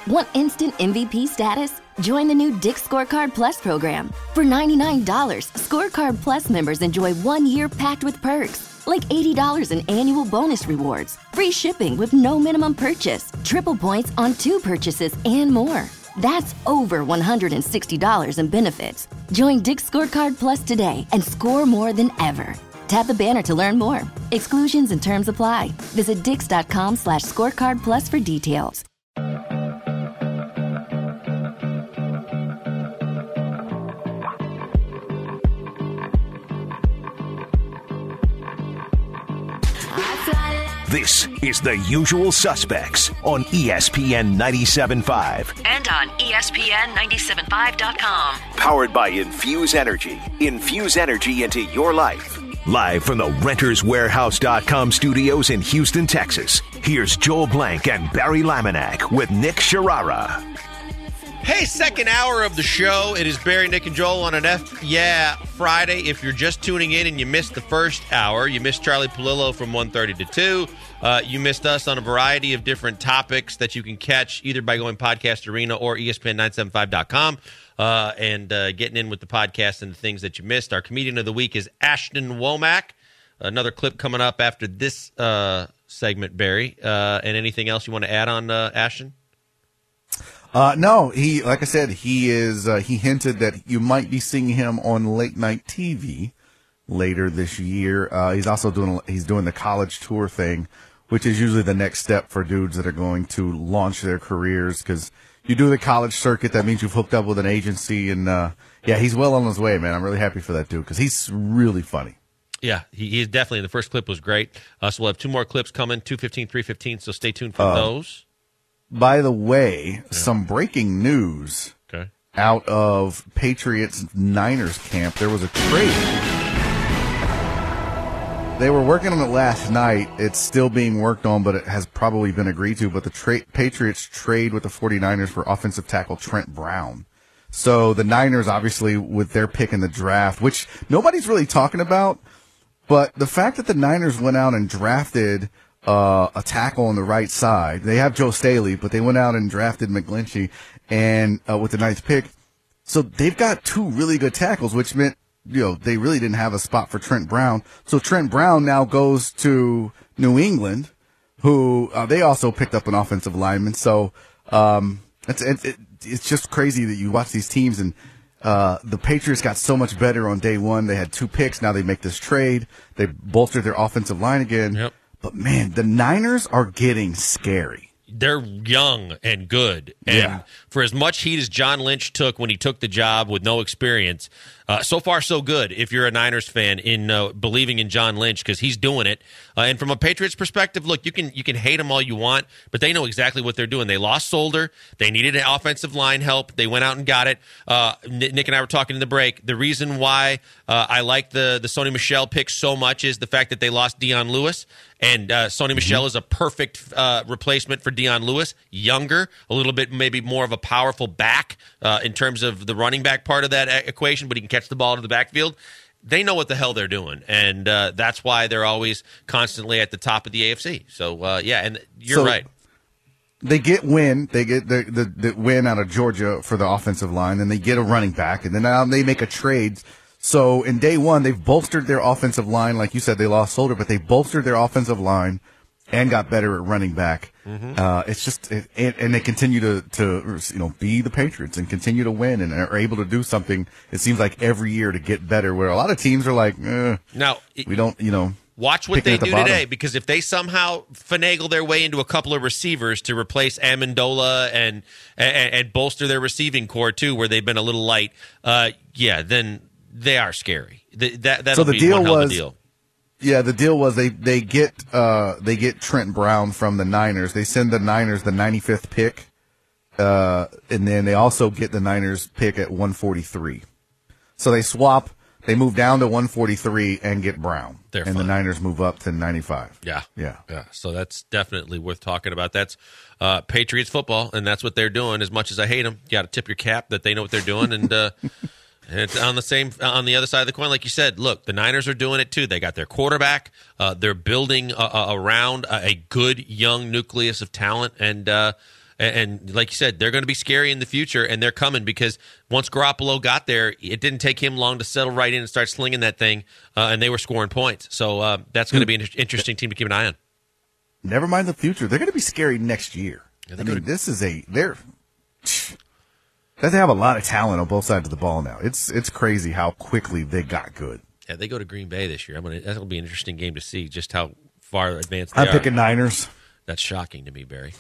Want instant MVP status? Join the new Dick's Scorecard Plus program. For $99, Scorecard Plus members enjoy 1 year packed with perks, like $80 in annual bonus rewards, free shipping with no minimum purchase, triple points on 2 purchases, and more. That's over $160 in benefits. Join Dick's Scorecard Plus today and score more than ever. Tap the banner to learn more. Exclusions and terms apply. Visit dix.com/scorecardplus for details. This is The Usual Suspects on ESPN 97.5. And on ESPN975.com. Powered by Infuse Energy. Infuse energy into your life. Live from the RentersWarehouse.com studios in Houston, Texas. Here's Joel Blank and Barry Laminack with Nick Sharara. Hey, second hour of the show. It is Barry, Nick, and Joel on an Friday. If you're just tuning in and you missed the first hour, you missed Charlie Palillo from 1:30 to 2. You missed us on a variety of different topics that you can catch either by going Podcast Arena or ESPN975.com and getting in with the podcast and the things that you missed. Our comedian of the week is Ashton Womack. Another clip coming up after this segment, Barry. And anything else you want to add on, Ashton? No, like I said, he hinted that you might be seeing him on late night TV later this year. He's also doing the college tour thing, which is usually the next step for dudes that are going to launch their careers, because you do the college circuit, that means you've hooked up with an agency, and yeah, he's well on his way, man. I'm really happy for that dude because he's really funny. Yeah, he is definitely. The first clip was great. So we'll have 2 more clips coming, 2:15, 3:15, so stay tuned for those. By the way, some breaking news out of Patriots-Niners camp. There was a trade. They were working on it last night. It's still being worked on, but it has probably been agreed to. But the Patriots trade with the 49ers for offensive tackle Trent Brown. So the Niners, obviously, with their pick in the draft, which nobody's really talking about, but the fact that the Niners went out and drafted a tackle on the right side. They have Joe Staley, but they went out and drafted McGlinchey and with the 9th pick. So they've got 2 really good tackles, which meant, they really didn't have a spot for Trent Brown. So Trent Brown now goes to New England, who they also picked up an offensive lineman. So it's just crazy that you watch these teams, and the Patriots got so much better on day one. They had 2 picks. Now they make this trade. They bolstered their offensive line again. Yep. But, man, the Niners are getting scary. They're young and good. And for as much heat as John Lynch took when he took the job with no experience, so far so good if you're a Niners fan in believing in John Lynch, because he's doing it. And from a Patriots perspective, look, you can hate them all you want, but they know exactly what they're doing. They lost Solder. They needed an offensive line help. They went out and got it. Nick and I were talking in the break. The reason why I like the Sony Michel pick so much is the fact that they lost Dion Lewis. And Sony Michel is a perfect replacement for Dion Lewis. Younger, a little bit maybe more of a powerful back in terms of the running back part of that equation, but he can catch the ball to the backfield. They know what the hell they're doing, and that's why they're always constantly at the top of the AFC. So, and you're right. They get win. They get the win out of Georgia for the offensive line, and they get a running back, and then now they make a trade. So in day one, they've bolstered their offensive line. Like you said, they lost Solder, but they bolstered their offensive line and got better at running back. Mm-hmm. It's just, and they continue to be the Patriots and continue to win and are able to do something. It seems like every year to get better. Where a lot of teams are like, now we don't, Watch what they do today, because if they somehow finagle their way into a couple of receivers to replace Amendola and bolster their receiving core too, where they've been a little light, then they are scary. That'll be one hell of a deal. Yeah, the deal was they get Trent Brown from the Niners. They send the Niners the 95th pick, and then they also get the Niners pick at 143. So they swap. They move down to 143 and get Brown. And the Niners move up to 95. Yeah. So that's definitely worth talking about. That's Patriots football, and that's what they're doing. As much as I hate them, you got to tip your cap that they know what they're doing, and it's on the other side of the coin, like you said. Look, the Niners are doing it too. They got their quarterback. They're building around a good young nucleus of talent, and And like you said, they're going to be scary in the future, and they're coming because once Garoppolo got there, it didn't take him long to settle right in and start slinging that thing, and they were scoring points. So that's going to be an interesting team to keep an eye on. Never mind the future. They're going to be scary next year. They have a lot of talent on both sides of the ball now. It's crazy how quickly they got good. Yeah, they go to Green Bay this year. That'll be an interesting game to see just how far advanced they are. I'm picking Niners. That's shocking to me, Barry.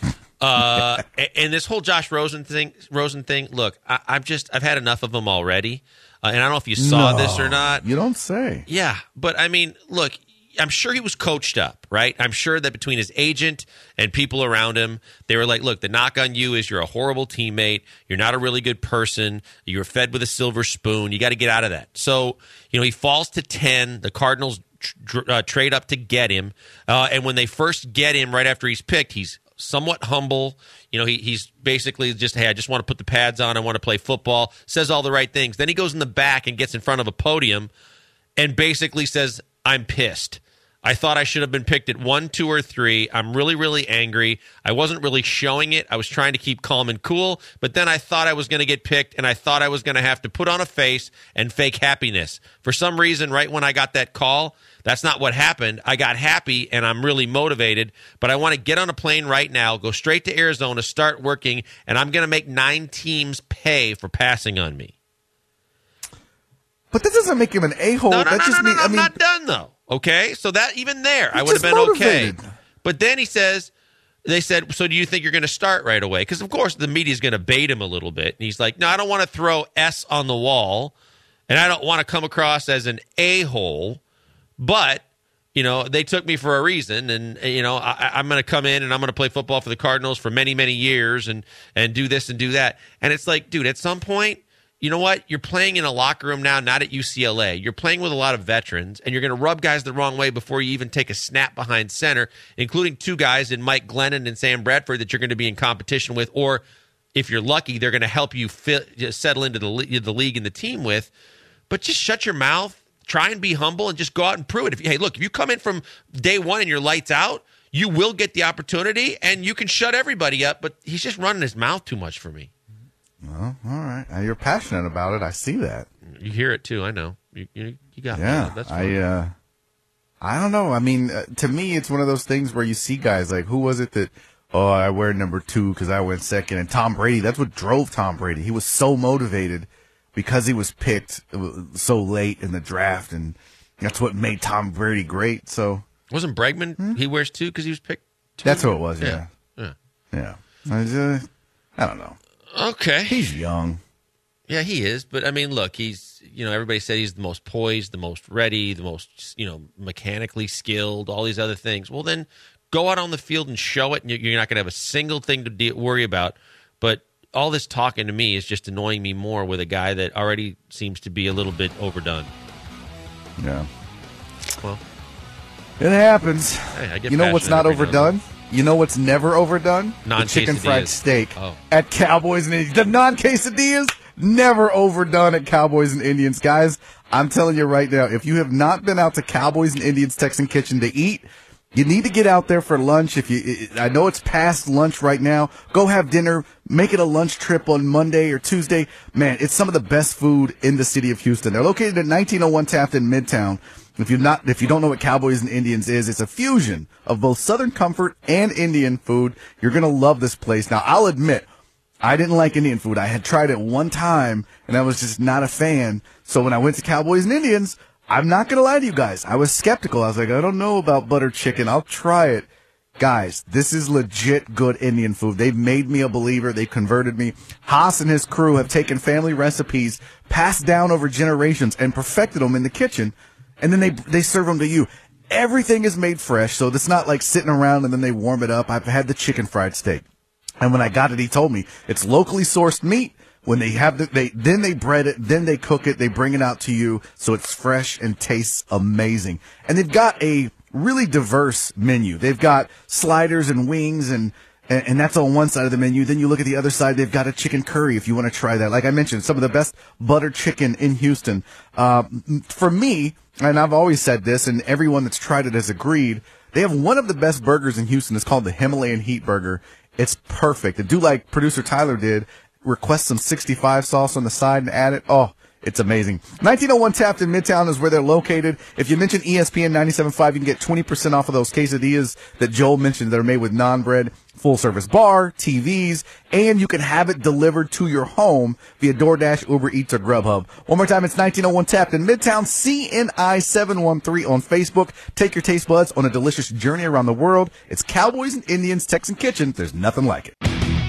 And this whole Josh Rosen thing. Look, I've had enough of him already. And I don't know if you saw this or not. You don't say. Yeah, but I mean, look. I'm sure he was coached up, right? I'm sure that between his agent and people around him, they were like, look, the knock on you is you're a horrible teammate. You're not a really good person. You're fed with a silver spoon. You got to get out of that. So, he falls to 10. The Cardinals trade up to get him. And when they first get him right after he's picked, he's somewhat humble. He's basically just, hey, I just want to put the pads on. I want to play football. Says all the right things. Then he goes in the back and gets in front of a podium and basically says, I'm pissed. I thought I should have been picked at 1, 2, or 3. I'm really, really angry. I wasn't really showing it. I was trying to keep calm and cool, but then I thought I was going to get picked, and I thought I was going to have to put on a face and fake happiness. For some reason, right when I got that call, that's not what happened. I got happy, and I'm really motivated, but I want to get on a plane right now, go straight to Arizona, start working, and I'm going to make 9 teams pay for passing on me. But that doesn't make him an a-hole. No, I'm not done, though. Okay? So that, even there, I would have been motivated. okay. But then they said, so do you think you're going to start right away? Because, of course, the media's going to bait him a little bit. And he's like, no, I don't want to throw S on the wall, and I don't want to come across as an a-hole, but, they took me for a reason, and, I'm going to come in and I'm going to play football for the Cardinals for many, many years and do this and do that. And it's like, dude, at some point, you know what? You're playing in a locker room now, not at UCLA. You're playing with a lot of veterans, and you're going to rub guys the wrong way before you even take a snap behind center, including 2 guys in Mike Glennon and Sam Bradford that you're going to be in competition with, or if you're lucky, they're going to help you settle into the league and the team with. But just shut your mouth, try and be humble, and just go out and prove it. If you come in from day one and your lights out, you will get the opportunity, and you can shut everybody up, but he's just running his mouth too much for me. Well, all right. You're passionate about it. I see that. You hear it too. I know. You got me. Yeah. That's fine. I don't know. I mean, to me, it's one of those things where you see guys like, who was it that? Oh, I wear number 2 because I went second. And Tom Brady. That's what drove Tom Brady. He was so motivated because he was picked so late in the draft, and that's what made Tom Brady great. So wasn't Bregman? He wears 2 because he was picked 2? That's who it was. Yeah. I don't know. Okay. He's young. Yeah, he is. But, I mean, look, he's, everybody said he's the most poised, the most ready, the most, mechanically skilled, all these other things. Well, then go out on the field and show it, and you're not going to have a single thing to worry about. But all this talking to me is just annoying me more with a guy that already seems to be a little bit overdone. Yeah. Well, it happens. Hey, I get you know what's not overdone? You know what's never overdone? The chicken fried steak Oh. at Cowboys and Indians. The non-quesadillas, never overdone at Cowboys and Indians. Guys, I'm telling you right now, if you have not been out to Cowboys and Indians Texan Kitchen to eat, you need to get out there for lunch. I know it's past lunch right now. Go have dinner. Make it a lunch trip on Monday or Tuesday. Man, it's some of the best food in the city of Houston. They're located at 1901 Taft in Midtown. If you don't know what Cowboys and Indians is, it's a fusion of both Southern comfort and Indian food. You're going to love this place. Now, I'll admit, I didn't like Indian food. I had tried it one time, and I was just not a fan. So when I went to Cowboys and Indians, I'm not going to lie to you guys. I was skeptical. I was like, I don't know about butter chicken. I'll try it. Guys, this is legit good Indian food. They've made me a believer. They've converted me. Haas and his crew have taken family recipes, passed down over generations, and perfected them in the kitchen. And then they serve them to you. Everything is made fresh, so it's not like sitting around and then they warm it up. I've had the chicken fried steak. And when I got it, he told me it's locally sourced meat. When they have then they bread it, then they cook it, they bring it out to you, so it's fresh and tastes amazing. And they've got a really diverse menu. They've got sliders and wings and that's on one side of the menu. Then you look at the other side, they've got a chicken curry if you want to try that. Like I mentioned, some of the best butter chicken in Houston. For me, and I've always said this, and everyone that's tried it has agreed, they have one of the best burgers in Houston. It's called the Himalayan Heat Burger. It's perfect. And do like producer Tyler did, request some 65 sauce on the side and add it. Oh, it's amazing. 1901 Taft in Midtown is where they're located. If you mention ESPN 97.5, you can get 20% off of those quesadillas that Joel mentioned that are made with non-bread, full-service bar, TVs, and you can have it delivered to your home via DoorDash, Uber Eats, or Grubhub. One more time, it's 1901 Taft in Midtown, CNI 713 on Facebook. Take your taste buds on a delicious journey around the world. It's Cowboys and Indians Texan Kitchen. There's nothing like it.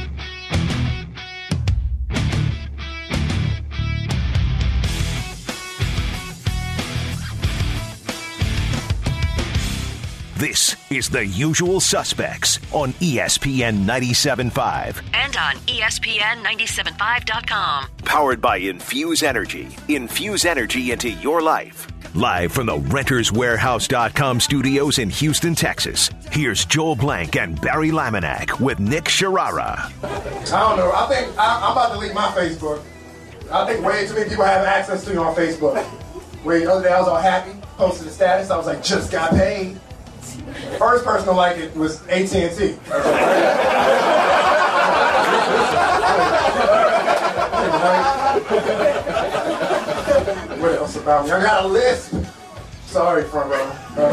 This is The Usual Suspects on ESPN 97.5. And on ESPN975.com. Powered by Infuse Energy. Infuse energy into your life. Live from the RentersWarehouse.com studios in Houston, Texas. Here's Joel Blank and Barry Laminack with Nick Sharara. I don't know. I think I'm about to delete my Facebook. I think way too many people have access to you on Facebook. Where the other day I was all happy, posted a status. I was like, just got paid. First person to like it was AT&T. What else about me? I got a lisp. Sorry, front row.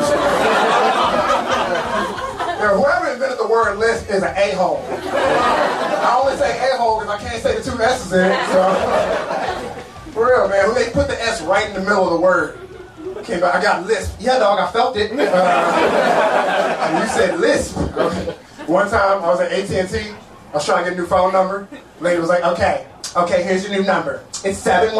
Whoever invented the word lisp is an a-hole. I only say a-hole because I can't say the two S's in it. So, for real, man. They put the S right in the middle of the word. I got lisp. Yeah, dog, I felt it. You said lisp. One time I was at AT&T. I was trying to get a new phone number. Lady was like, okay, here's your new number. It's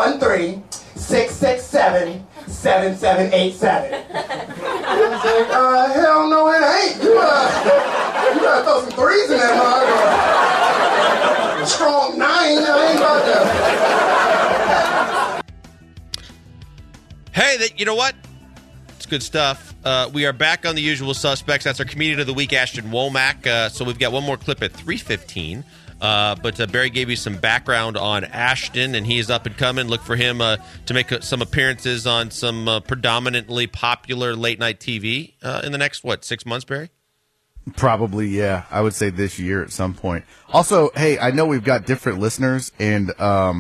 713-667-7787. I was like, hell no it ain't. You gotta throw some threes in that mug. A strong 9, I ain't about to. Hey, you know what? It's good stuff. We are back on The Usual Suspects. That's our Comedian of the Week, Ashton Womack. So we've got one more clip at 3:15. But Barry gave you some background on Ashton, and he is up and coming. Look for him to make some appearances on some predominantly popular late-night TV in the next, 6 months, Barry? Probably, yeah. I would say this year at some point. Also, hey, I know we've got different listeners, and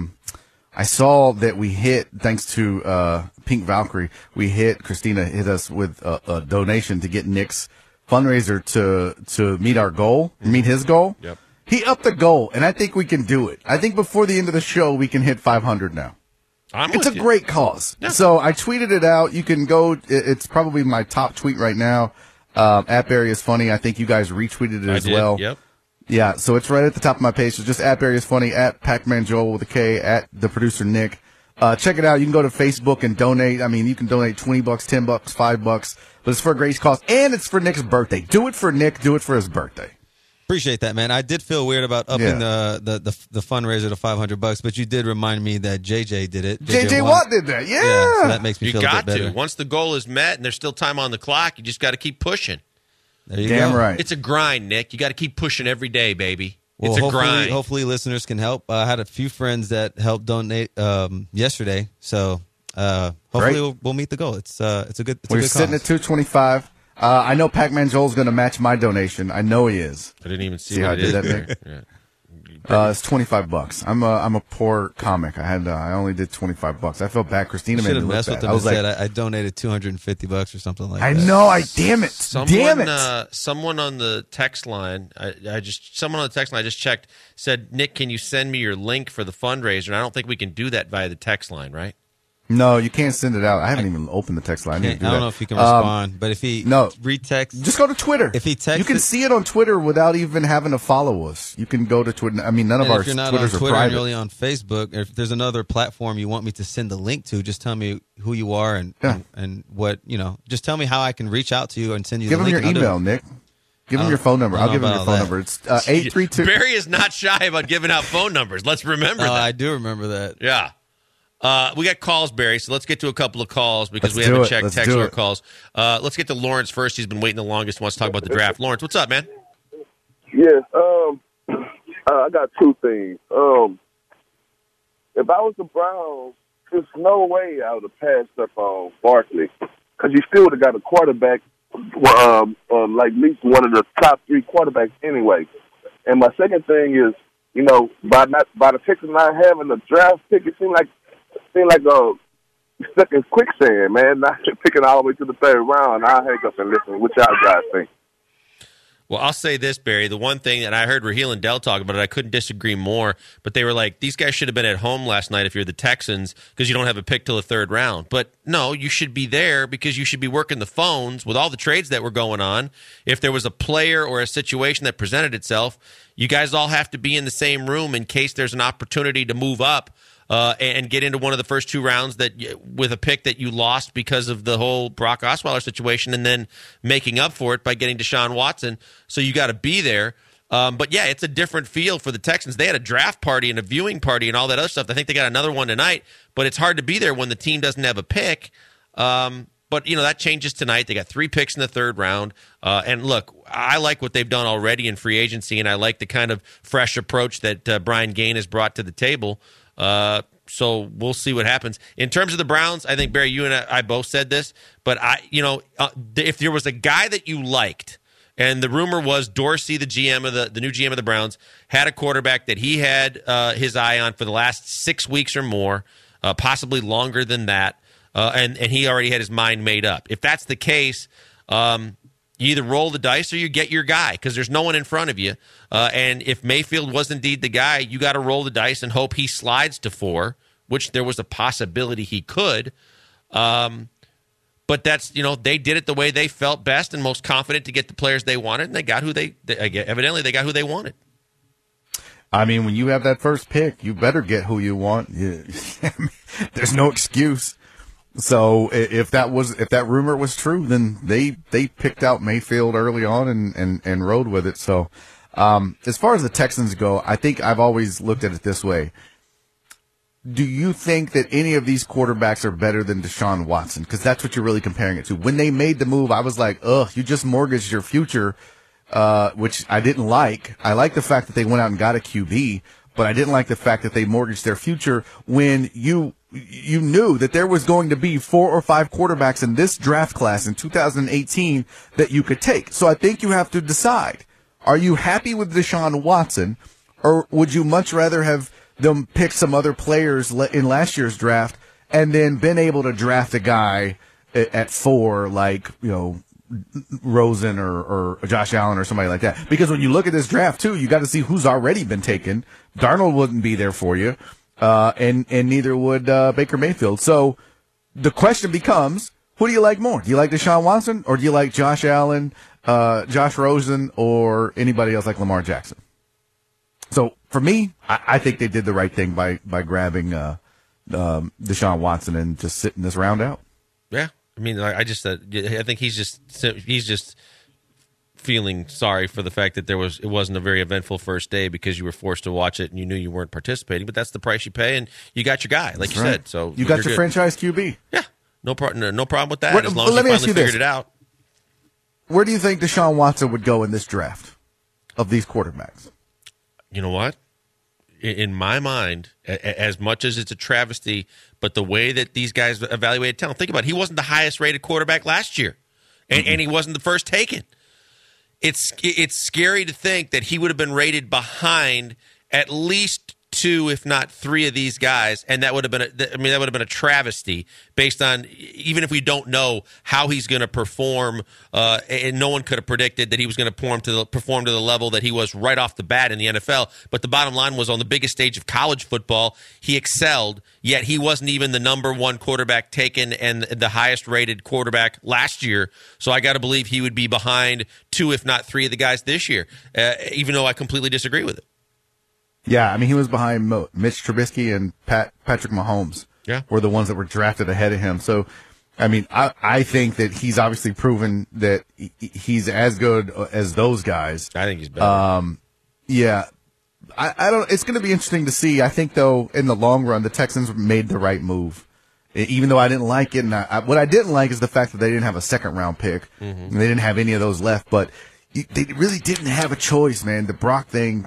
I saw that we hit, thanks to Pink Valkyrie, Christina hit us with a donation to get Nick's fundraiser to meet our goal, meet his goal. Yep. He upped the goal, and I think we can do it. I think before the end of the show, we can hit 500 now. It's a great cause. Yeah. So I tweeted it out. You can go, it's probably my top tweet right now. At Barry is Funny. I think you guys retweeted it as well. Yep. Yeah, so it's right at the top of my page. So just at Barry is Funny, at Pac-Man Joel with a K, at the producer Nick. Check it out. You can go to Facebook and donate. I mean, you can donate $20, $10, $5, but it's for a great cause, and it's for Nick's birthday. Do it for Nick. Do it for his birthday. Appreciate that, man. I did feel weird about upping the fundraiser to $500, but you did remind me that JJ did it. JJ Watt did that, yeah. So that makes me feel a bit better. You got to. Once the goal is met and there's still time on the clock, you just got to keep pushing. There you Damn go. right. It's a grind, Nick. You got to keep pushing every day, baby. Well, it's a grind. Hopefully listeners can help. I had a few friends that helped donate yesterday, so hopefully we'll meet the goal. It's a good We're sitting at $225. I know Pac-Man Joel's going to match my donation. I know he is. I didn't even see how what I did that, Nick? Yeah. It's $25. I'm a poor comic. I only did $25. I felt bad. Christina made me look bad. I was like, I donated $250 or something like that. I know. Damn it. Someone on the text line. I just checked. Said, Nick, can you send me your link for the fundraiser? And I don't think we can do that via the text line, right? No, you can't send it out. I haven't even opened the text line. I don't know if he can respond, but if he retext, just go to Twitter. If he texts, you can see it on Twitter without even having to follow us. You can go to Twitter. I mean, none of our Twitters are private. If you're not on Twitter and you're only on Facebook, if there's another platform you want me to send the link to, just tell me who you are and what, just tell me how I can reach out to you and send you the link. Give him your email, Nick. Give him your phone number. I'll give him your phone number. It's 832. Barry is not shy about giving out phone numbers. Let's remember that. I do remember that. Yeah. We got calls, Barry, so let's get to a couple of calls because we haven't checked text or calls. Let's get to Lawrence first. He's been waiting the longest, wants to talk about the draft. Lawrence, what's up, man? Yes, I got two things. If I was the Browns, there's no way I would have passed up on Barkley because you still would have got a quarterback, like at least one of the top three quarterbacks anyway. And my second thing is, you know, by the Texans not having the draft pick, it seemed like stuck in quicksand, man. Not picking all the way to the third round. I'll hang up and listen. What y'all guys think? Well, I'll say this, Barry. The one thing that I heard Raheel and Dell talk about it, I couldn't disagree more, but they were like, these guys should have been at home last night if you're the Texans because you don't have a pick till the third round. But no, you should be there because you should be working the phones with all the trades that were going on. If there was a player or a situation that presented itself, you guys all have to be in the same room in case there's an opportunity to move up. And get into one of the first two rounds that with a pick that you lost because of the whole Brock Osweiler situation, and then making up for it by getting Deshaun Watson. So you got to be there. But yeah, it's a different feel for the Texans. They had a draft party and a viewing party and all that other stuff. I think they got another one tonight. But it's hard to be there when the team doesn't have a pick. But you know that changes tonight. They got 3 picks in the third round. And look, I like what they've done already in free agency, and I like the kind of fresh approach that Brian Gaine has brought to the table. So we'll see what happens. In terms of the Browns, I think, Barry, you and I both said this, but if there was a guy that you liked, and the rumor was Dorsey, the GM of the new GM of the Browns, had a quarterback that he had his eye on for the last 6 weeks or more, possibly longer than that, and he already had his mind made up. If that's the case, you either roll the dice or you get your guy because there's no one in front of you. And if Mayfield was indeed the guy, you got to roll the dice and hope he slides to 4, which there was a possibility he could. But that's, they did it the way they felt best and most confident to get the players they wanted, and they got evidently they got who they wanted. I mean, when you have that first pick, you better get who you want. There's no excuse. So if that rumor was true, then they picked out Mayfield early on and rode with it. So as far as the Texans go, I think I've always looked at it this way. Do you think that any of these quarterbacks are better than Deshaun Watson? Because that's what you're really comparing it to. When they made the move, I was like, you just mortgaged your future, which I didn't like. I like the fact that they went out and got a QB, but I didn't like the fact that they mortgaged their future when you knew that there was going to be 4 or 5 quarterbacks in this draft class in 2018 that you could take. So I think you have to decide, are you happy with Deshaun Watson, or would you much rather have them pick some other players in last year's draft and then been able to draft a guy at 4 like, Rosen or Josh Allen or somebody like that? Because when you look at this draft too, you got to see who's already been taken. Darnold wouldn't be there for you. And neither would Baker Mayfield. So the question becomes, who do you like more? Do you like Deshaun Watson, or do you like Josh Allen, Josh Rosen, or anybody else like Lamar Jackson? So for me, I think they did the right thing by grabbing Deshaun Watson and just sitting this round out. Yeah, I mean, I think he's just feeling sorry for the fact that it wasn't a very eventful first day because you were forced to watch it and you knew you weren't participating. But that's the price you pay, and you got your guy, like you said. So you got your franchise QB. Yeah, no problem with that. As long as you finally figured it out. Where do you think Deshaun Watson would go in this draft of these quarterbacks? You know what? In my mind, as much as it's a travesty, but the way that these guys evaluated talent, think about it. He wasn't the highest rated quarterback last year, and he wasn't the first taken. It's scary to think that he would have been rated behind at least 2, if not 3 of these guys, and that would have been a travesty based on, even if we don't know how he's going to perform, and no one could have predicted that he was going to perform to the level that he was right off the bat in the NFL. But the bottom line was, on the biggest stage of college football, he excelled, yet he wasn't even the number 1 quarterback taken and the highest rated quarterback last year. So I got to believe he would be behind 2, if not 3 of the guys this year, even though I completely disagree with it. Yeah, I mean, he was behind Mitch Trubisky and Patrick Mahomes. Yeah, were the ones that were drafted ahead of him. So, I mean, I think that he's obviously proven that he's as good as those guys. I think he's better. Yeah, I don't. It's going to be interesting to see. I think, though, in the long run, the Texans made the right move. Even though I didn't like it, and what I didn't like is the fact that they didn't have a second-round pick. Mm-hmm. And they didn't have any of those left, but they really didn't have a choice, man. The Brock thing,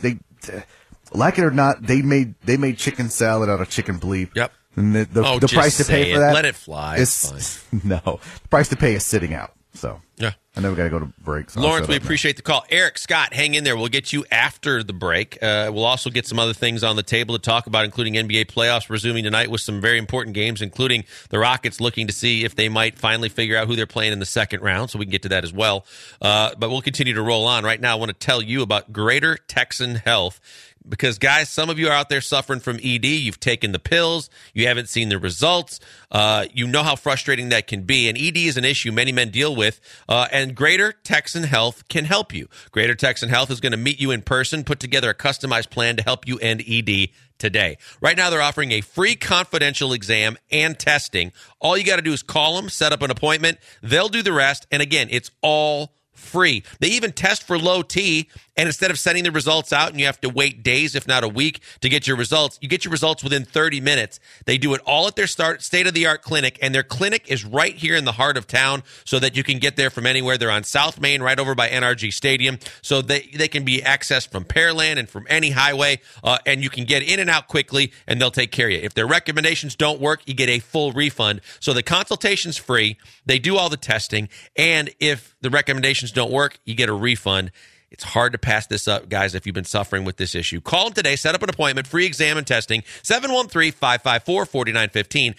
like it or not, they made chicken salad out of chicken bleep. Yep. And the price to pay for that, let it fly. It's fine. No, the price to pay is sitting out. So yeah, I know we got to go to break. So Lawrence, we appreciate the call. Eric, Scott, hang in there. We'll get you after the break. We'll also get some other things on the table to talk about, including NBA playoffs resuming tonight with some very important games, including the Rockets looking to see if they might finally figure out who they're playing in the second round, so we can get to that as well. But we'll continue to roll on. Right now, I want to tell you about Greater Texan Health. Because, guys, some of you are out there suffering from ED. You've taken the pills. You haven't seen the results. You know how frustrating that can be. And ED is an issue many men deal with. And Greater Texan Health can help you. Greater Texan Health is going to meet you in person, put together a customized plan to help you end ED today. Right now, they're offering a free confidential exam and testing. All you got to do is call them, set up an appointment. They'll do the rest. And, again, it's all free. They even test for low T, and instead of sending the results out and you have to wait days, if not a week, to get your results, you get your results within 30 minutes. They do it all at their state-of-the-art clinic, and their clinic is right here in the heart of town so that you can get there from anywhere. They're on South Main, right over by NRG Stadium, so they can be accessed from Pearland and from any highway, and you can get in and out quickly, and they'll take care of you. If their recommendations don't work, you get a full refund. So the consultation's free. They do all the testing, and if the recommendations don't work, you get a refund. It's hard to pass this up, guys, if you've been suffering with this issue. Call them today. Set up an appointment. Free exam and testing. 713-554-4915.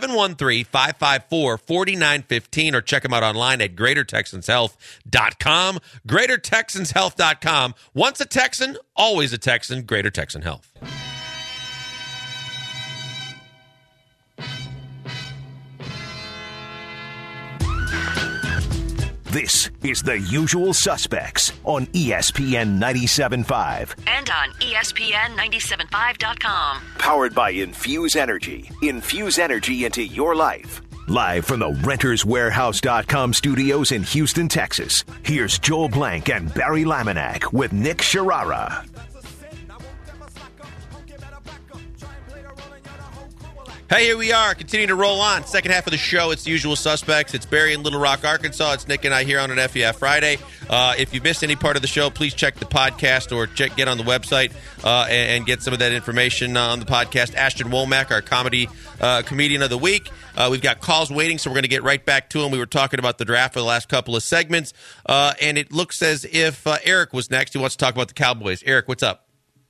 713-554-4915. Or check them out online at GreaterTexansHealth.com. GreaterTexansHealth.com. Once a Texan, always a Texan. Greater Texan Health. This is The Usual Suspects on ESPN 97.5. And on ESPN975.com. Powered by Infuse Energy. Infuse energy into your life. Live from the RentersWarehouse.com studios in Houston, Texas. Here's Joel Blank and Barry Laminack with Nick Sharara. Hey, here we are, continuing to roll on. Second half of the show, it's The Usual Suspects. It's Barry in Little Rock, Arkansas. It's Nick and I here on an FEF Friday. If you missed any part of the show, please check the podcast or get on the website and get some of that information on the podcast. Ashton Womack, our comedian of the week. We've got calls waiting, so we're going to get right back to him. We were talking about the draft for the last couple of segments, and it looks as if Eric was next. He wants to talk about the Cowboys. Eric, what's up?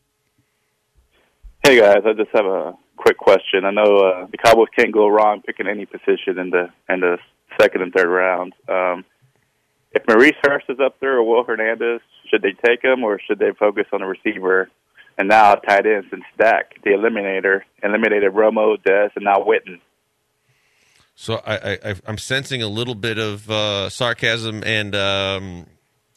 Hey, guys. I just have a quick question. I know the Cowboys can't go wrong picking any position in the second and third rounds. If Maurice Hurst is up there or Will Hernandez, should they take him or should they focus on the receiver? And now tight ends and Stack, the eliminated Romo, Dez, and now Witten. So I'm sensing a little bit of sarcasm and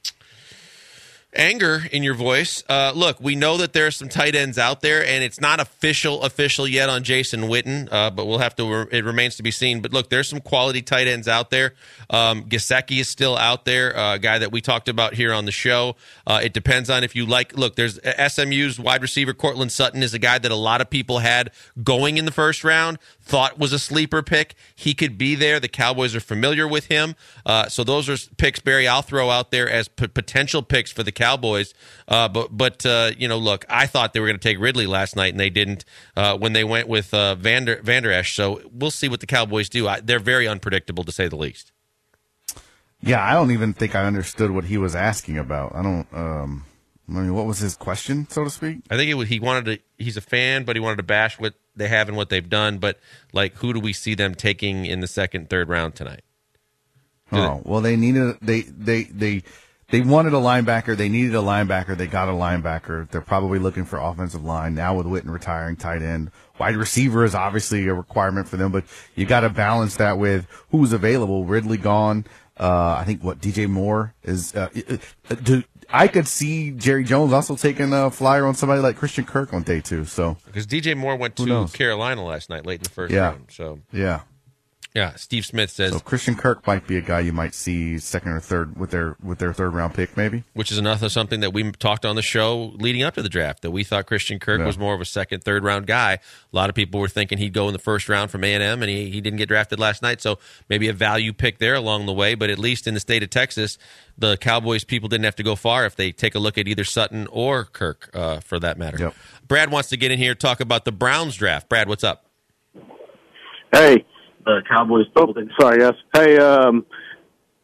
anger in your voice. Look, we know that there are some tight ends out there, and it's not official yet on Jason Witten, but we'll have to. It remains to be seen. But look, there's some quality tight ends out there. Gesicki is still out there, a guy that we talked about here on the show. It depends on if you like. Look, there's SMU's wide receiver Cortland Sutton is a guy that a lot of people had going in the first round, thought was a sleeper pick. He could be there. The Cowboys are familiar with him, so those are picks, Barry, I'll throw out there as potential picks for the Cowboys. But look, I thought they were going to take Ridley last night, and they didn't when they went with Van Der Esch. So we'll see what the Cowboys do. They're very unpredictable, to say the least. Yeah, I don't even think I understood what he was asking about. I don't. What was his question, so to speak? I think he wanted to. He's a fan, but he wanted to bash what they have and what they've done. But like, who do we see them taking in the second, third round tonight? Well, they needed they wanted a linebacker. They needed a linebacker. They got a linebacker. They're probably looking for offensive line now with Witten retiring, tight end. Wide receiver is obviously a requirement for them, but you got to balance that with who's available. Ridley gone. I think DJ Moore is. I could see Jerry Jones also taking a flyer on somebody like Christian Kirk on day 2. So because DJ Moore went to Carolina last night, late in the first round. So yeah. Steve Smith says Christian Kirk might be a guy you might see second or third with their third round pick, maybe. Which is another something that we talked on the show leading up to the draft, that we thought Christian Kirk was more of a second, third round guy. A lot of people were thinking he'd go in the first round from A&M, and he didn't get drafted last night. So maybe a value pick there along the way. But at least in the state of Texas, the Cowboys people didn't have to go far if they take a look at either Sutton or Kirk, for that matter. Yep. Brad wants to get in here and talk about the Browns draft. Brad, what's up? Hey. Cowboys. Sorry, yes. Hey,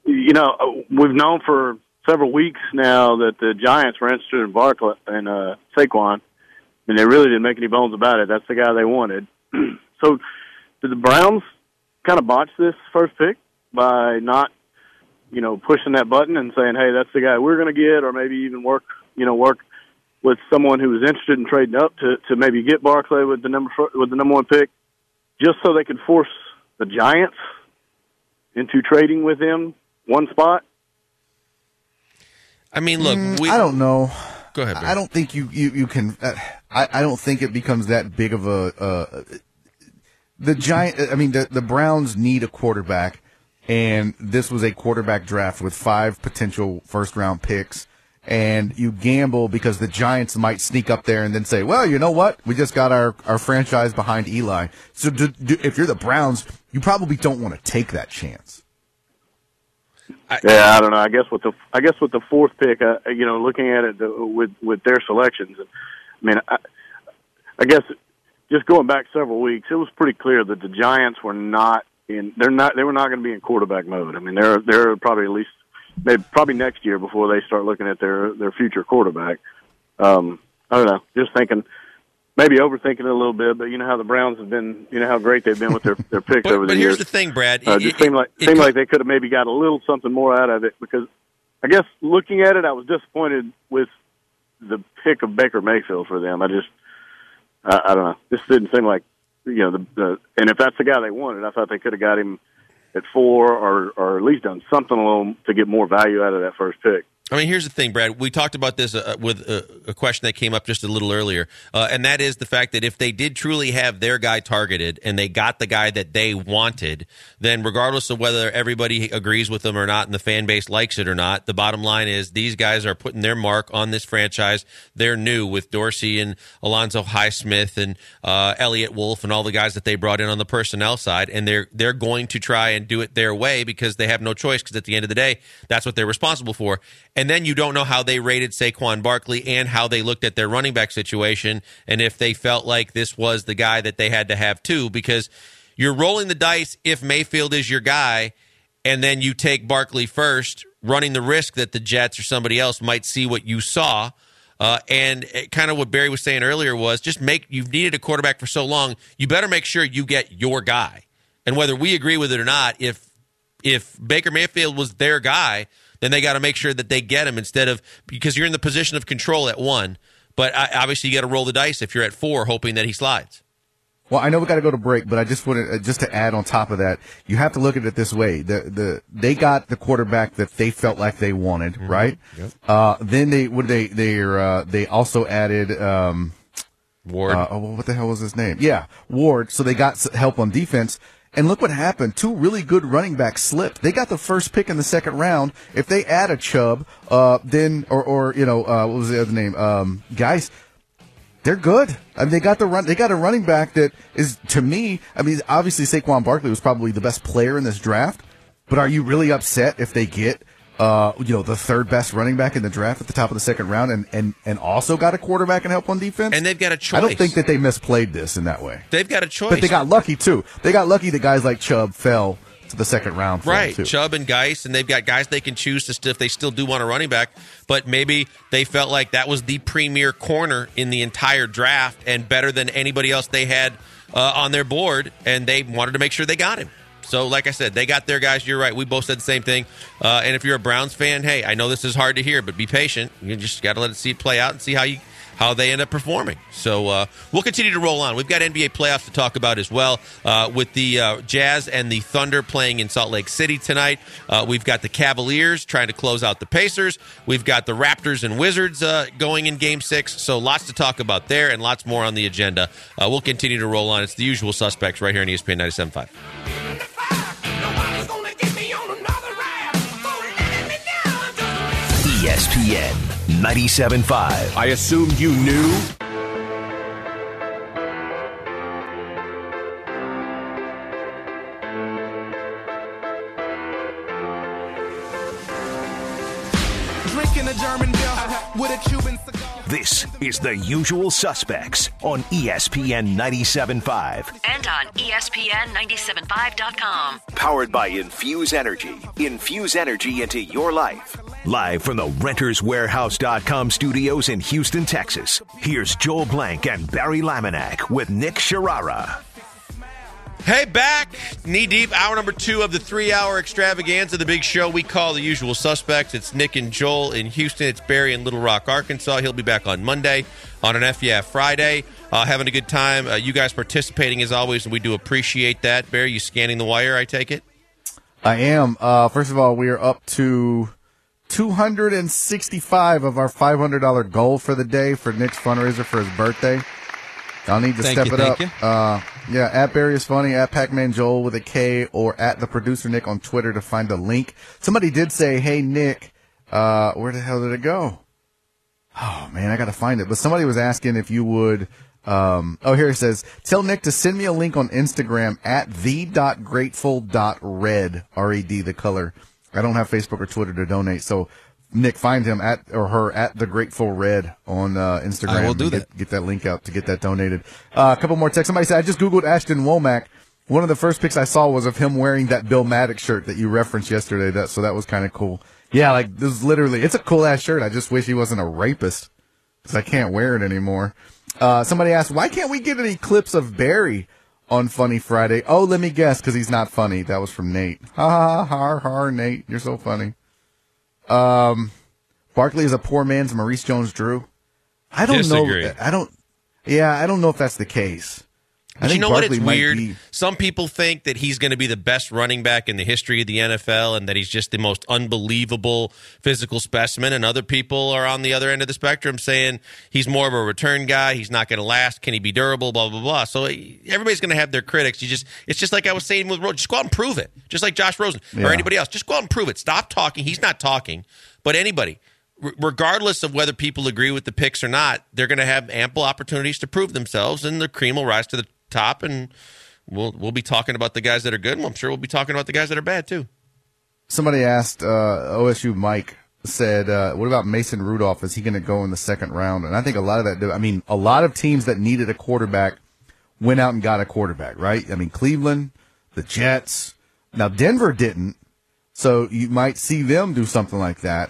we've known for several weeks now that the Giants were interested in Barkley and Saquon, and they really didn't make any bones about it. That's the guy they wanted. So did the Browns kind of botch this first pick by not, pushing that button and saying, hey, that's the guy we're going to get, or maybe even work with someone who was interested in trading up to maybe get Barkley with the number one pick, just so they could force the Giants into trading with him one spot? I mean, look, I don't know. Go ahead, Barry. I don't think you can. I don't think it becomes that big of a. The Browns need a quarterback, and this was a quarterback draft with 5 potential first-round picks. And you gamble because the Giants might sneak up there and then say, well, you know what? We just got our franchise behind Eli. So if you're the Browns, you probably don't want to take that chance. I don't know. I guess with the fourth pick, looking at it with their selections, I guess just going back several weeks, it was pretty clear that the Giants were not in. They were not going to be in quarterback mode. I mean, they're probably at least. Probably next year before they start looking at their future quarterback. I don't know. Just thinking, maybe overthinking it a little bit, but you know how the Browns have been, how great they've been with their picks over the years. But here's the thing, Brad. It seemed like they could have maybe got a little something more out of it, because I guess looking at it, I was disappointed with the pick of Baker Mayfield for them. I don't know. This didn't seem like, and if that's the guy they wanted, I thought they could have got him at 4 or at least done something alone to get more value out of that first pick. I mean, here's the thing, Brad. We talked about this with a question that came up just a little earlier, and that is the fact that if they did truly have their guy targeted and they got the guy that they wanted, then regardless of whether everybody agrees with them or not and the fan base likes it or not, the bottom line is these guys are putting their mark on this franchise. They're new with Dorsey and Alonzo Highsmith and Elliott Wolf and all the guys that they brought in on the personnel side, and they're going to try and do it their way because they have no choice, because at the end of the day, that's what they're responsible for. And then you don't know how they rated Saquon Barkley and how they looked at their running back situation and if they felt like this was the guy that they had to have too, because you're rolling the dice if Mayfield is your guy and then you take Barkley first, running the risk that the Jets or somebody else might see what you saw. And kind of what Barry was saying earlier was you've needed a quarterback for so long, you better make sure you get your guy. And whether we agree with it or not, if Baker Mayfield was their guy, then they got to make sure that they get him because you're in the position of control at 1. But obviously you got to roll the dice if you're at 4, hoping that he slides. Well, I know we got to go to break, but I just wanted to add on top of that, you have to look at it this way: they got the quarterback that they felt like they wanted, right? Yep. Then they also added Ward. What the hell was his name? Yeah, Ward. So they got what on defense. And look what happened. 2 really good running backs slipped. They got the first pick in the second round. If they add a Chubb, what was the other name? Guys, they're good. I mean, they got a running back that is, to me, I mean, obviously Saquon Barkley was probably the best player in this draft, but are you really upset if they get the third best running back in the draft at the top of the second round and also got a quarterback and help on defense? And they've got a choice. I don't think that they misplayed this in that way. They've got a choice. But they got lucky, too. They got lucky that guys like Chubb fell to the second round. Right, too. Chubb and Geis, and they've got guys they can choose if they still do want a running back, but maybe they felt like that was the premier corner in the entire draft and better than anybody else they had on their board, and they wanted to make sure they got him. So, like I said, they got their guys. You're right. We both said the same thing. And if you're a Browns fan, hey, I know this is hard to hear, but be patient. You just got to let it play out and see how they end up performing. So we'll continue to roll on. We've got NBA playoffs to talk about as well, with the Jazz and the Thunder playing in Salt Lake City tonight. We've got the Cavaliers trying to close out the Pacers. We've got the Raptors and Wizards going in Game 6. So lots to talk about there and lots more on the agenda. We'll continue to roll on. It's the usual suspects right here on ESPN 97.5. ESPN 97.5. I assumed you knew? Drinking a German beer with a Cuban cigar. This is The Usual Suspects on ESPN 97.5. And on ESPN975.com. Powered by Infuse Energy. Infuse energy into your life. Live from the RentersWarehouse.com studios in Houston, Texas. Here's Joel Blank and Barry Laminack with Nick Sharara. Hey, back knee deep, hour number 2 of the 3-hour extravaganza, the big show we call The Usual Suspects. It's Nick and Joel in Houston. It's Barry in Little Rock, Arkansas. He'll be back on Monday on an FYF Friday. Having a good time. You guys participating as always, and we do appreciate that. Barry, you scanning the wire, I take it? I am. First of all, we are up to 265 of our $500 goal for the day for Nick's fundraiser for his birthday. Y'all need to step it up. Yeah, at Barry is Funny, at Pac-Man Joel with a K, or at the producer Nick on Twitter to find the link. Somebody did say, hey, Nick, where the hell did it go? Oh, man, I got to find it. But somebody was asking if you would, here it says, tell Nick to send me a link on Instagram at the.grateful.red, R-E-D, the color. I don't have Facebook or Twitter to donate, so Nick, find him at the Grateful Red on Instagram. I will do that. Get that link out to get that donated. A couple more texts. Somebody said, I just Googled Ashton Womack. One of the first pics I saw was of him wearing that Bill Maddox shirt that you referenced yesterday. So that was kind of cool. Yeah, like this is literally, it's a cool ass shirt. I just wish he wasn't a rapist because I can't wear it anymore. Somebody asked, why can't we get any clips of Barry on Funny Friday? Oh, let me guess, because he's not funny. That was from Nate. Ha ha ha, Nate. You're so funny. Barkley is a poor man's Maurice Jones-Drew. I don't Disagree. know. I don't know if that's the case. But you know what? It's weird. Some people think that he's going to be the best running back in the history of the NFL and that he's just the most unbelievable physical specimen. And other people are on the other end of the spectrum saying he's more of a return guy. He's not going to last. Can he be durable? Blah, blah, blah. So everybody's going to have their critics. It's just like I was saying with Rosen. Just go out and prove it. Just like Josh Rosen or anybody else. Just go out and prove it. Stop talking. He's not talking. But anybody, regardless of whether people agree with the picks or not, they're going to have ample opportunities to prove themselves, and the cream will rise to the top, and we'll be talking about the guys that are good, and I'm sure we'll be talking about the guys that are bad too. Somebody asked, OSU Mike said, what about Mason Rudolph? Is he going to go in the second round? And I think a lot of teams that needed a quarterback went out and got a quarterback, right? I mean, Cleveland, the Jets. Now, Denver didn't, so you might see them do something like that.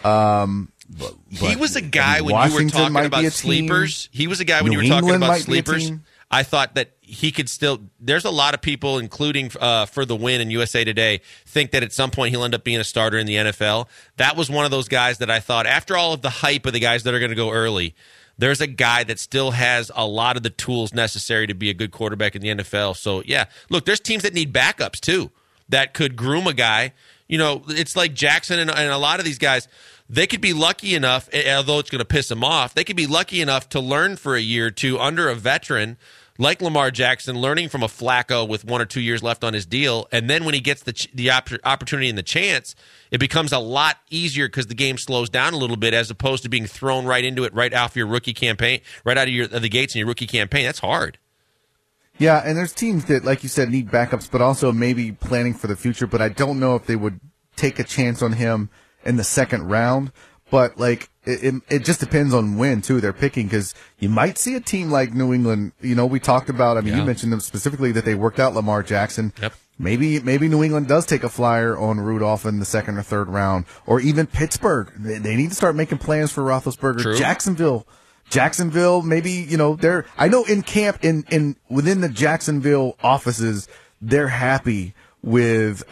But he was a guy when you were talking about sleepers. He was a guy when you were talking about sleepers. I thought that he could still – there's a lot of people, including For the Win and USA Today, think that at some point he'll end up being a starter in the NFL. That was one of those guys that I thought, after all of the hype of the guys that are going to go early, there's a guy that still has a lot of the tools necessary to be a good quarterback in the NFL. So, yeah, look, there's teams that need backups too that could groom a guy. You know, it's like Jackson and a lot of these guys – they could be lucky enough, although it's going to piss them off, they could be lucky enough to learn for a year or two under a veteran like Lamar Jackson, learning from a Flacco with 1 or 2 years left on his deal. And then when he gets the opportunity and the chance, it becomes a lot easier because the game slows down a little bit as opposed to being thrown right into it right off your rookie campaign, right out of the gates in your rookie campaign. That's hard. Yeah, and there's teams that, like you said, need backups, but also maybe planning for the future. But I don't know if they would take a chance on him in the second round, but like it just depends on when too they're picking, because you might see a team like New England. You know, we talked about. I mean, you mentioned them specifically that they worked out Lamar Jackson. Yep. Maybe New England does take a flyer on Rudolph in the second or third round, or even Pittsburgh. They need to start making plans for Roethlisberger. True. Jacksonville. Maybe I know in camp within the Jacksonville offices they're happy with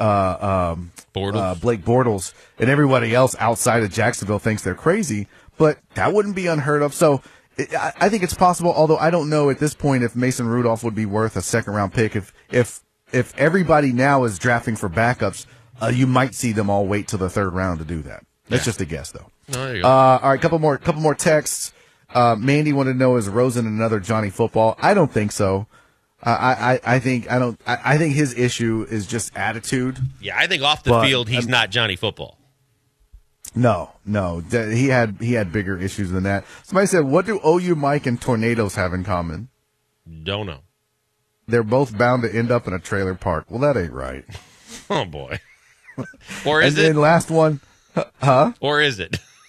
Blake Bortles, and everybody else outside of Jacksonville thinks they're crazy, but that wouldn't be unheard of. So I think it's possible, although I don't know at this point if Mason Rudolph would be worth a second-round pick. If everybody now is drafting for backups, you might see them all wait till the third round to do that. That's just a guess, though. Oh, there you go. All right, couple more texts. Mandy wanted to know, is Rosen another Johnny Football? I don't think so. I think his issue is just attitude. Yeah, I think off the field he's not Johnny Football. No, he had bigger issues than that. Somebody said, "What do OU Mike and Tornadoes have in common?" Don't know. They're both bound to end up in a trailer park. Well, that ain't right. Oh boy. Or is it? And then last one, huh? Or is it?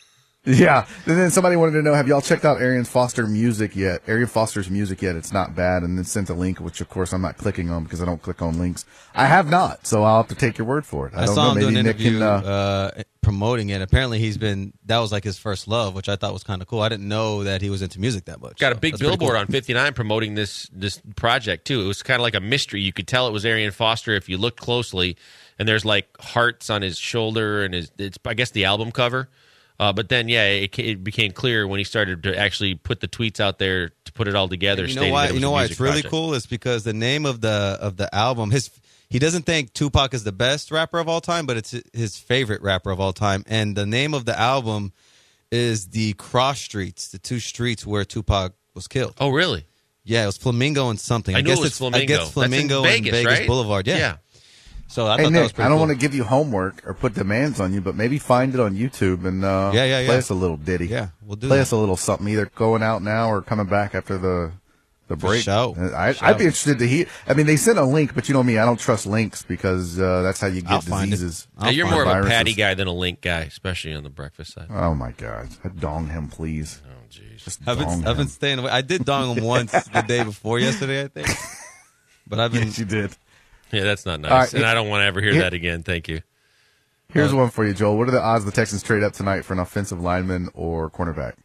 Yeah. And then somebody wanted to know, have y'all checked out Arian Foster's music yet? It's not bad. And then sent a link, which of course I'm not clicking on because I don't click on links. I have not, so I'll have to take your word for it. I don't saw know. him do an Maybe interview Nick can, promoting it. Apparently that was like his first love, which I thought was kind of cool. I didn't know that he was into music that much. Got a big billboard on 59 promoting this project too. It was kind of like a mystery. You could tell it was Arian Foster if you looked closely, and there's like hearts on his shoulder and it's I guess the album cover. But then, it became clear when he started to actually put the tweets out there to put it all together. You know why it's really cool? It's because the name of the album, he doesn't think Tupac is the best rapper of all time, but it's his favorite rapper of all time. And the name of the album is the cross streets, the two streets where Tupac was killed. Oh, really? Yeah, it was Flamingo and something. I guess it's Flamingo. I guess Flamingo That's in and Vegas, Vegas right? Boulevard. Yeah. So I hey, thought Nick, that was pretty I don't cool. want to give you homework or put demands on you, but maybe find it on YouTube and play us a little ditty. Yeah, we'll do play that. us a little something, either going out now or coming back after the break. Show. I'd be interested to hear. I mean, they sent a link, but you know me, I don't trust links because that's how you I'll get find diseases. You're more of a viruses. patty guy than a link guy, especially on the breakfast side. Oh my God, dong him, please. Oh, jeez. Just I've dong been him. staying away. I did dong him once the day before yesterday, I think. But I've been. Yes, you did. Yeah, that's not nice. All right, and I don't want to ever hear that again. Thank you. Here's one for you, Joel. What are the odds the Texans trade up tonight for an offensive lineman or cornerback?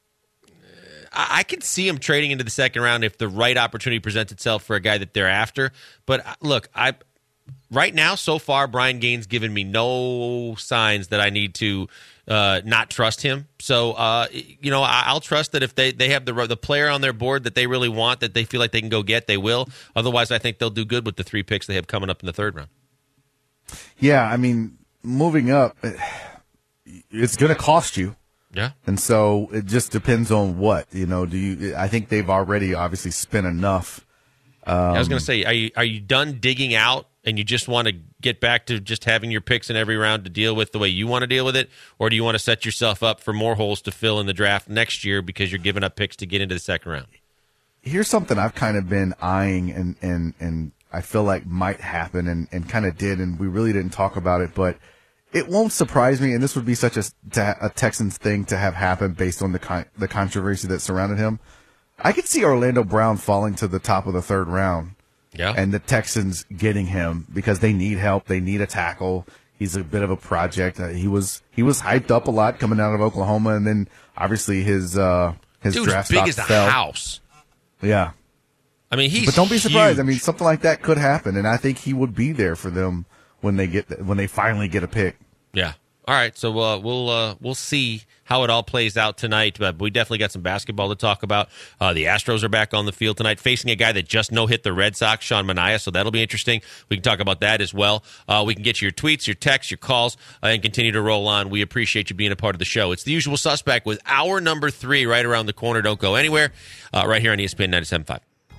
I could see him trading into the second round if the right opportunity presents itself for a guy that they're after. But look, right now, so far, Brian Gaines given me no signs that I need to not trust him. So, I'll trust that if they have the player on their board that they really want, that they feel like they can go get, they will. Otherwise, I think they'll do good with the 3 picks they have coming up in the third round. Yeah, I mean, moving up, it's going to cost you. Yeah. And so it just depends on what, I think they've already obviously spent enough. I was going to say, are you done digging out and you just want to get back to just having your picks in every round to deal with the way you want to deal with it? Or do you want to set yourself up for more holes to fill in the draft next year because you're giving up picks to get into the second round? Here's something I've kind of been eyeing and I feel like might happen and kind of did, and we really didn't talk about it, but it won't surprise me, and this would be such a Texans thing to have happen based on the controversy that surrounded him. I could see Orlando Brown falling to the top of the third round, and the Texans getting him because they need help. They need a tackle. He's a bit of a project. He was hyped up a lot coming out of Oklahoma, and then obviously his draft Dude's big stock as a fell. house. Yeah. I mean, he's But don't be surprised. huge. I mean, something like that could happen, and I think he would be there for them when they finally get a pick. Yeah. All right. So we'll see how it all plays out tonight. But we definitely got some basketball to talk about. The Astros are back on the field tonight, facing a guy that just no-hit the Red Sox, Sean Manaea. So that'll be interesting. We can talk about that as well. We can get you your tweets, your texts, your calls, and continue to roll on. We appreciate you being a part of the show. It's The Usual Suspect with hour number 3 right around the corner. Don't go anywhere. Right here on ESPN 97.5.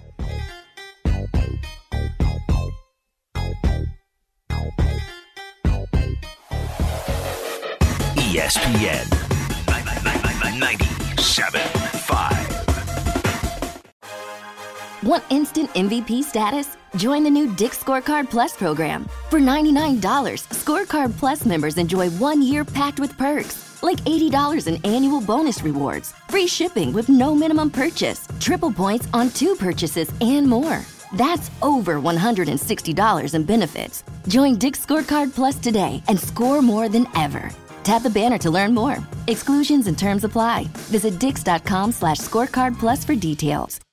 ESPN 97.5. Want instant MVP status? Join the new Dick's Scorecard Plus program. For $99, Scorecard Plus members enjoy 1 year packed with perks, like $80 in annual bonus rewards, free shipping with no minimum purchase, triple points on 2 purchases, and more. That's over $160 in benefits. Join Dick's Scorecard Plus today and score more than ever. Tap the banner to learn more. Exclusions and terms apply. Visit Dix.com/scorecard plus for details.